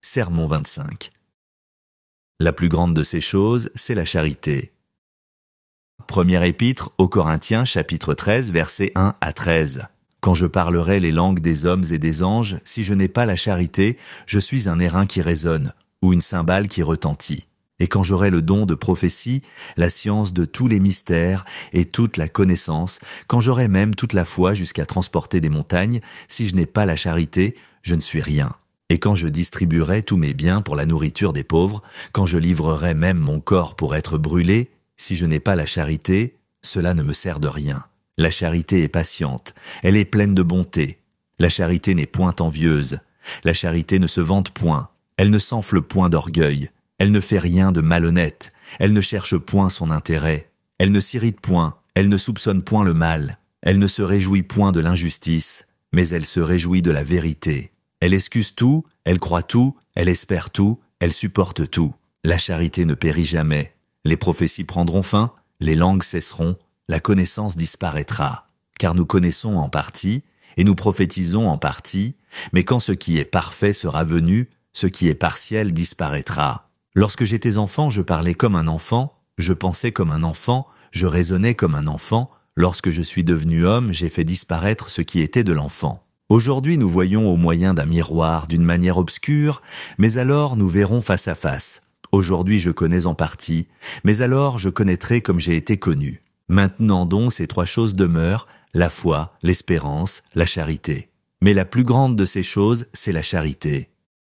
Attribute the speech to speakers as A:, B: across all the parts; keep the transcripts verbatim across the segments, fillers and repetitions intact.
A: Sermon vingt-cinq. La plus grande de ces choses, c'est la charité. Première épître aux Corinthiens, chapitre treize, versets un à treize. Quand je parlerai les langues des hommes et des anges, si je n'ai pas la charité, je suis un airain qui résonne, ou une cymbale qui retentit. Et quand j'aurai le don de prophétie, la science de tous les mystères et toute la connaissance, quand j'aurai même toute la foi jusqu'à transporter des montagnes, si je n'ai pas la charité, je ne suis rien. Et quand je distribuerai tous mes biens pour la nourriture des pauvres, quand je livrerai même mon corps pour être brûlé, si je n'ai pas la charité, cela ne me sert de rien. La charité est patiente, elle est pleine de bonté. La charité n'est point envieuse. La charité ne se vante point, elle ne s'enfle point d'orgueil. Elle ne fait rien de malhonnête, elle ne cherche point son intérêt, elle ne s'irrite point, elle ne soupçonne point le mal, elle ne se réjouit point de l'injustice, mais elle se réjouit de la vérité. Elle excuse tout, elle croit tout, elle espère tout, elle supporte tout. La charité ne périt jamais. Les prophéties prendront fin, les langues cesseront, la connaissance disparaîtra. Car nous connaissons en partie, et nous prophétisons en partie, mais quand ce qui est parfait sera venu, ce qui est partiel disparaîtra. Lorsque j'étais enfant, je parlais comme un enfant, je pensais comme un enfant, je raisonnais comme un enfant. Lorsque je suis devenu homme, j'ai fait disparaître ce qui était de l'enfant. Aujourd'hui, nous voyons au moyen d'un miroir, d'une manière obscure, mais alors nous verrons face à face. Aujourd'hui, je connais en partie, mais alors je connaîtrai comme j'ai été connu. Maintenant donc, ces trois choses demeurent, la foi, l'espérance, la charité. Mais la plus grande de ces choses, c'est la charité.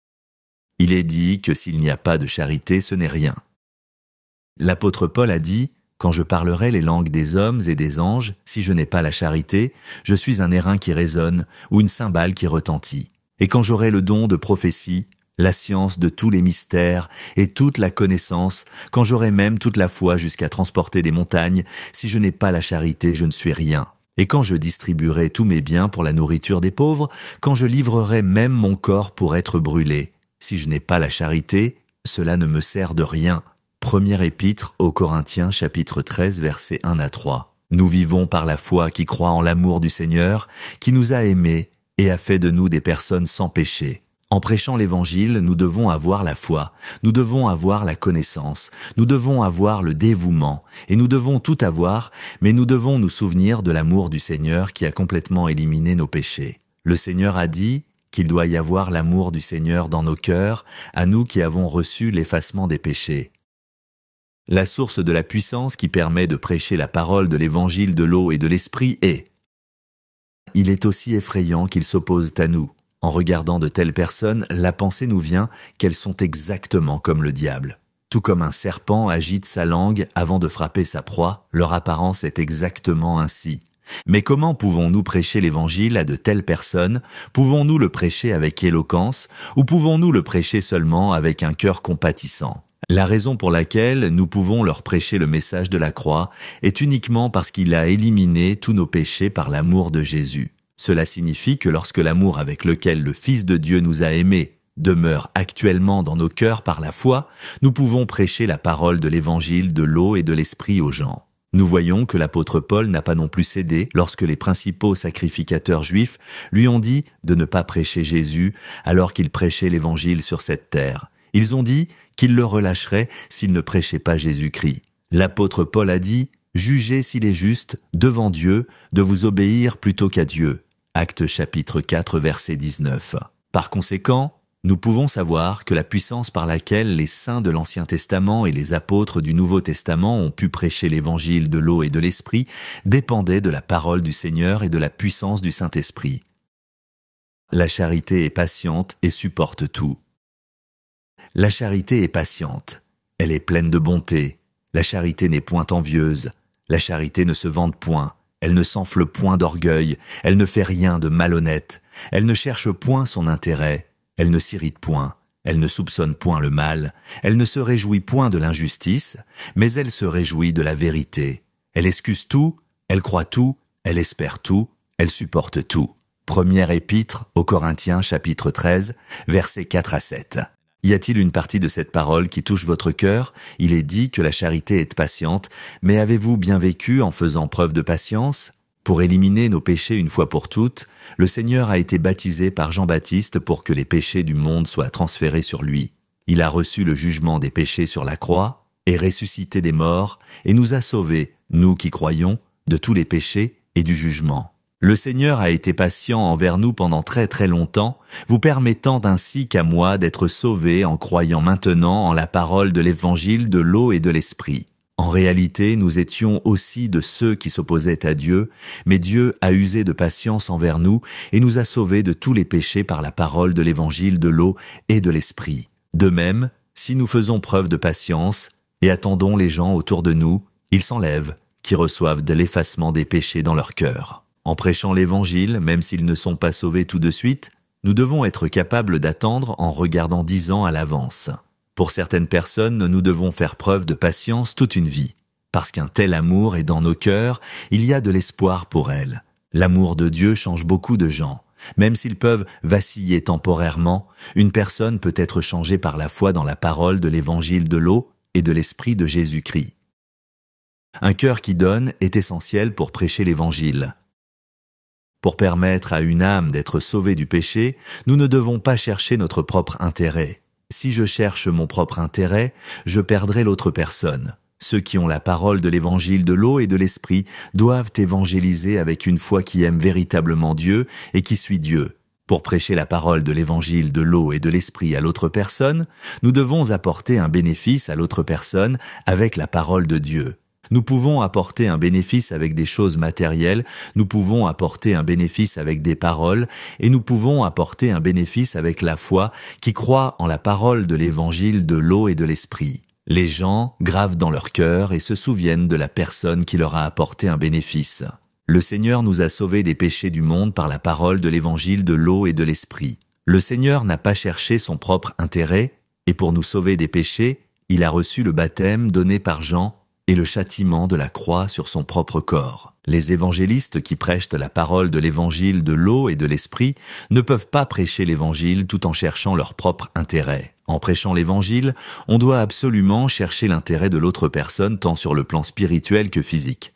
A: Il est dit que s'il n'y a pas de charité, ce n'est rien. L'apôtre Paul a dit « Quand je parlerai les langues des hommes et des anges, si je n'ai pas la charité, je suis un airain qui résonne ou une cymbale qui retentit. Et quand j'aurai le don de prophétie, la science de tous les mystères et toute la connaissance, quand j'aurai même toute la foi jusqu'à transporter des montagnes, si je n'ai pas la charité, je ne suis rien. Et quand je distribuerai tous mes biens pour la nourriture des pauvres, quand je livrerai même mon corps pour être brûlé, si je n'ai pas la charité, cela ne me sert de rien. » Première épître aux Corinthiens, chapitre treize, versets un à trois. Nous vivons par la foi qui croit en l'amour du Seigneur, qui nous a aimés et a fait de nous des personnes sans péché. En prêchant l'Évangile, nous devons avoir la foi, nous devons avoir la connaissance, nous devons avoir le dévouement, et nous devons tout avoir, mais nous devons nous souvenir de l'amour du Seigneur qui a complètement éliminé nos péchés. Le Seigneur a dit qu'il doit y avoir l'amour du Seigneur dans nos cœurs, à nous qui avons reçu l'effacement des péchés. La source de la puissance qui permet de prêcher la parole de l'évangile de l'eau et de l'esprit est. Il est aussi effrayant qu'ils s'opposent à nous. En regardant de telles personnes, la pensée nous vient qu'elles sont exactement comme le diable. Tout comme un serpent agite sa langue avant de frapper sa proie, leur apparence est exactement ainsi. Mais comment pouvons-nous prêcher l'évangile à de telles personnes? Pouvons-nous le prêcher avec éloquence ou pouvons-nous le prêcher seulement avec un cœur compatissant? La raison pour laquelle nous pouvons leur prêcher le message de la croix est uniquement parce qu'il a éliminé tous nos péchés par l'amour de Jésus. Cela signifie que lorsque l'amour avec lequel le Fils de Dieu nous a aimés demeure actuellement dans nos cœurs par la foi, nous pouvons prêcher la parole de l'évangile de l'eau et de l'esprit aux gens. Nous voyons que l'apôtre Paul n'a pas non plus cédé lorsque les principaux sacrificateurs juifs lui ont dit de ne pas prêcher Jésus alors qu'il prêchait l'évangile sur cette terre. Ils ont dit qu'il le relâcherait s'il ne prêchait pas Jésus-Christ. L'apôtre Paul a dit « Jugez s'il est juste, devant Dieu, de vous obéir plutôt qu'à Dieu ». Actes chapitre quatre, verset dix-neuf. Par conséquent, nous pouvons savoir que la puissance par laquelle les saints de l'Ancien Testament et les apôtres du Nouveau Testament ont pu prêcher l'évangile de l'eau et de l'esprit dépendait de la parole du Seigneur et de la puissance du Saint-Esprit. La charité est patiente et supporte tout. La charité est patiente, elle est pleine de bonté. La charité n'est point envieuse, la charité ne se vante point, elle ne s'enfle point d'orgueil, elle ne fait rien de malhonnête, elle ne cherche point son intérêt. Elle ne s'irrite point, elle ne soupçonne point le mal, elle ne se réjouit point de l'injustice, mais elle se réjouit de la vérité. Elle excuse tout, elle croit tout, elle espère tout, elle supporte tout. Première épître aux Corinthiens, chapitre treize, versets quatre à sept. Y a-t-il une partie de cette parole qui touche votre cœur? Il est dit que la charité est patiente, mais avez-vous bien vécu en faisant preuve de patience? Pour éliminer nos péchés une fois pour toutes, le Seigneur a été baptisé par Jean-Baptiste pour que les péchés du monde soient transférés sur lui. Il a reçu le jugement des péchés sur la croix, est ressuscité des morts et nous a sauvés, nous qui croyons, de tous les péchés et du jugement. Le Seigneur a été patient envers nous pendant très très longtemps, vous permettant ainsi qu'à moi d'être sauvé en croyant maintenant en la parole de l'évangile de l'eau et de l'esprit. En réalité, nous étions aussi de ceux qui s'opposaient à Dieu, mais Dieu a usé de patience envers nous et nous a sauvés de tous les péchés par la parole de l'évangile de l'eau et de l'esprit. De même, si nous faisons preuve de patience et attendons les gens autour de nous, ils s'enlèvent, qui reçoivent de l'effacement des péchés dans leur cœur. En prêchant l'évangile, même s'ils ne sont pas sauvés tout de suite, nous devons être capables d'attendre en regardant dix ans à l'avance. Pour certaines personnes, nous devons faire preuve de patience toute une vie. Parce qu'un tel amour est dans nos cœurs, il y a de l'espoir pour elles. L'amour de Dieu change beaucoup de gens. Même s'ils peuvent vaciller temporairement, une personne peut être changée par la foi dans la parole de l'évangile de l'eau et de l'esprit de Jésus-Christ. Un cœur qui donne est essentiel pour prêcher l'évangile. Pour permettre à une âme d'être sauvée du péché, nous ne devons pas chercher notre propre intérêt. Si je cherche mon propre intérêt, je perdrai l'autre personne. Ceux qui ont la parole de l'évangile de l'eau et de l'esprit doivent évangéliser avec une foi qui aime véritablement Dieu et qui suit Dieu. Pour prêcher la parole de l'évangile de l'eau et de l'esprit à l'autre personne, nous devons apporter un bénéfice à l'autre personne avec la parole de Dieu. Nous pouvons apporter un bénéfice avec des choses matérielles, nous pouvons apporter un bénéfice avec des paroles, et nous pouvons apporter un bénéfice avec la foi qui croit en la parole de l'évangile de l'eau et de l'esprit. Les gens gravent dans leur cœur et se souviennent de la personne qui leur a apporté un bénéfice. Le Seigneur nous a sauvés des péchés du monde par la parole de l'évangile de l'eau et de l'esprit. Le Seigneur n'a pas cherché son propre intérêt, et pour nous sauver des péchés, il a reçu le baptême donné par Jean et le châtiment de la croix sur son propre corps. Les évangélistes qui prêchent la parole de l'évangile de l'eau et de l'esprit ne peuvent pas prêcher l'évangile tout en cherchant leur propre intérêt. En prêchant l'évangile, on doit absolument chercher l'intérêt de l'autre personne tant sur le plan spirituel que physique.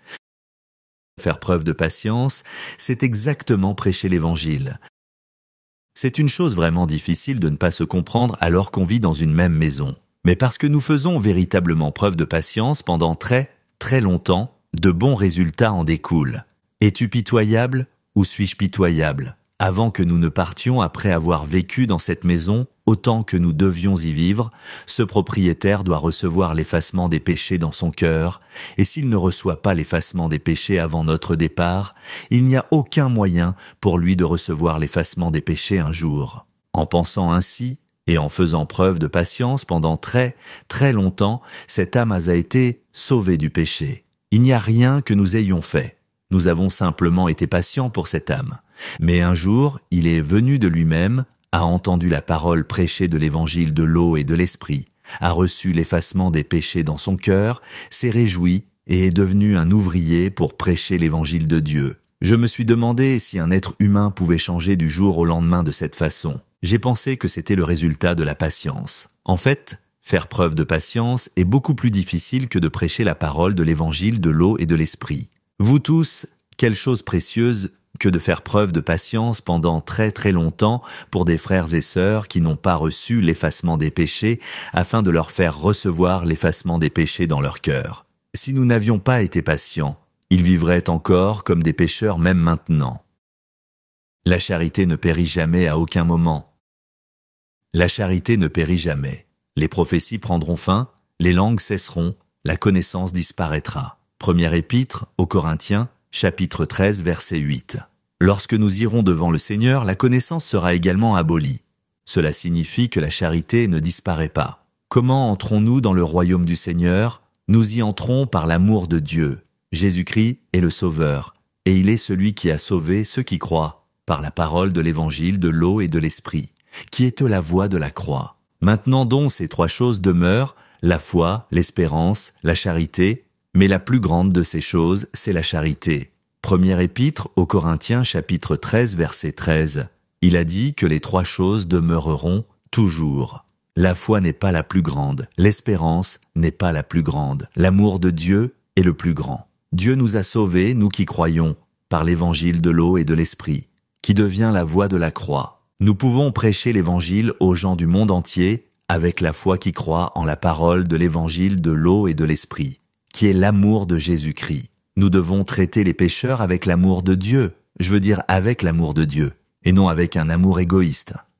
A: Faire preuve de patience, c'est exactement prêcher l'évangile. C'est une chose vraiment difficile de ne pas se comprendre alors qu'on vit dans une même maison. Mais parce que nous faisons véritablement preuve de patience pendant très, très longtemps, de bons résultats en découlent. Es-tu pitoyable ou suis-je pitoyable? Avant que nous ne partions après avoir vécu dans cette maison autant que nous devions y vivre, ce propriétaire doit recevoir l'effacement des péchés dans son cœur, et s'il ne reçoit pas l'effacement des péchés avant notre départ, il n'y a aucun moyen pour lui de recevoir l'effacement des péchés un jour. En pensant ainsi, et en faisant preuve de patience pendant très, très longtemps, cette âme a été sauvée du péché. Il n'y a rien que nous ayons fait. Nous avons simplement été patients pour cette âme. Mais un jour, il est venu de lui-même, a entendu la parole prêchée de l'évangile de l'eau et de l'esprit, a reçu l'effacement des péchés dans son cœur, s'est réjoui et est devenu un ouvrier pour prêcher l'évangile de Dieu. Je me suis demandé si un être humain pouvait changer du jour au lendemain de cette façon. J'ai pensé que c'était le résultat de la patience. En fait, faire preuve de patience est beaucoup plus difficile que de prêcher la parole de l'évangile de l'eau et de l'esprit. Vous tous, quelle chose précieuse que de faire preuve de patience pendant très très longtemps pour des frères et sœurs qui n'ont pas reçu l'effacement des péchés afin de leur faire recevoir l'effacement des péchés dans leur cœur. Si nous n'avions pas été patients, ils vivraient encore comme des pécheurs même maintenant. La charité ne périt jamais à aucun moment. La charité ne périt jamais. Les prophéties prendront fin, les langues cesseront, la connaissance disparaîtra. Première épître aux Corinthiens, chapitre treize, verset huit. Lorsque nous irons devant le Seigneur, la connaissance sera également abolie. Cela signifie que la charité ne disparaît pas. Comment entrons-nous dans le royaume du Seigneur? Nous y entrons par l'amour de Dieu. Jésus-Christ est le Sauveur, et il est celui qui a sauvé ceux qui croient, par la parole de l'évangile de l'eau et de l'esprit, qui est la voie de la croix. Maintenant donc ces trois choses demeurent, la foi, l'espérance, la charité, mais la plus grande de ces choses, c'est la charité. Première épître aux Corinthiens, chapitre treize, verset treize. Il a dit que les trois choses demeureront toujours. La foi n'est pas la plus grande, l'espérance n'est pas la plus grande, l'amour de Dieu est le plus grand. Dieu nous a sauvés, nous qui croyons, par l'évangile de l'eau et de l'esprit, qui devient la voie de la croix. Nous pouvons prêcher l'évangile aux gens du monde entier avec la foi qui croit en la parole de l'évangile de l'eau et de l'esprit, qui est l'amour de Jésus-Christ. Nous devons traiter les pécheurs avec l'amour de Dieu, je veux dire avec l'amour de Dieu, et non avec un amour égoïste.